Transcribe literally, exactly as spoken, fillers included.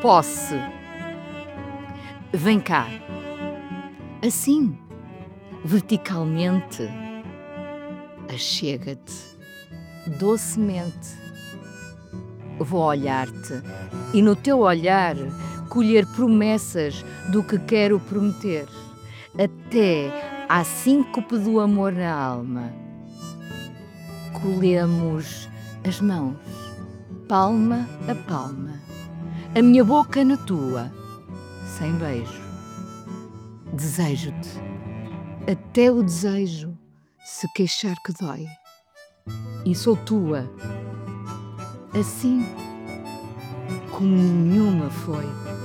Posse. Vem cá. Assim, verticalmente, achega-te, docemente. Vou olhar-te e no teu olhar colher promessas do que quero prometer, até à síncope do amor na alma. Colhemos as mãos, palma a palma, a minha boca na tua, sem beijo. Desejo-te, até o desejo se queixar que dói. E sou tua, assim como nenhuma foi.